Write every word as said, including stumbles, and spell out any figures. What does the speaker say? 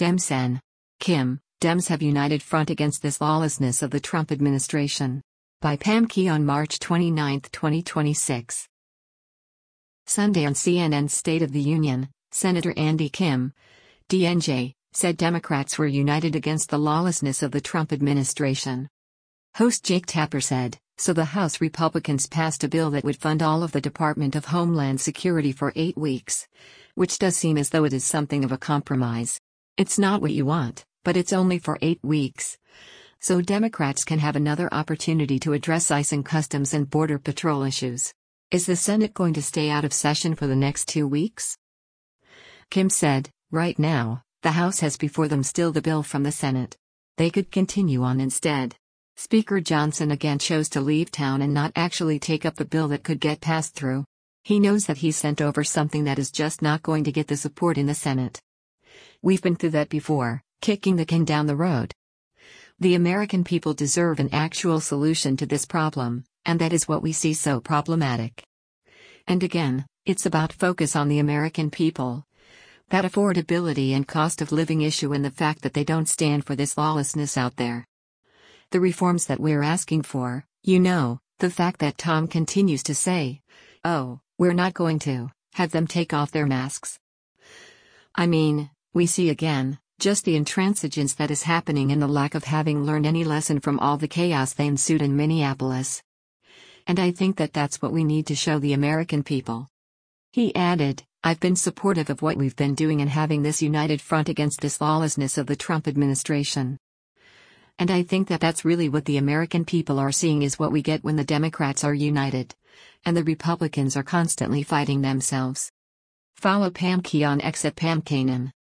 Demsen. Kim, Dems have united front against this lawlessness of the Trump administration. By Pam Key on March twenty-ninth, twenty twenty-six. Sunday on C N N's State of the Union, Senator Andy Kim, D N J, said Democrats were united against the lawlessness of the Trump administration. Host Jake Tapper said, so the House Republicans passed a bill that would fund all of the Department of Homeland Security for eight weeks. Which does seem as though it is something of a compromise. It's not what you want, but it's only for eight weeks. So Democrats can have another opportunity to address ICE and Customs and Border Patrol issues. Is the Senate going to stay out of session for the next two weeks? Kim said, right now, the House has before them still the bill from the Senate. They could continue on instead. Speaker Johnson again chose to leave town and not actually take up the bill that could get passed through. He knows that he sent over something that is just not going to get the support in the Senate. We've been through that before, kicking the can down the road. The American people deserve an actual solution to this problem, and that is what we see so problematic. And again, it's about focus on the American people. That affordability and cost of living issue and the fact that they don't stand for this lawlessness out there. The reforms that we're asking for, you know, the fact that Tom continues to say, oh, we're not going to have them take off their masks. I mean, we see again, just the intransigence that is happening and the lack of having learned any lesson from all the chaos they ensued in Minneapolis. And I think that that's what we need to show the American people. He added, I've been supportive of what we've been doing and having this united front against this lawlessness of the Trump administration. And I think that that's really what the American people are seeing is what we get when the Democrats are united. And the Republicans are constantly fighting themselves. Follow Pam Key on X at Pam Kanan.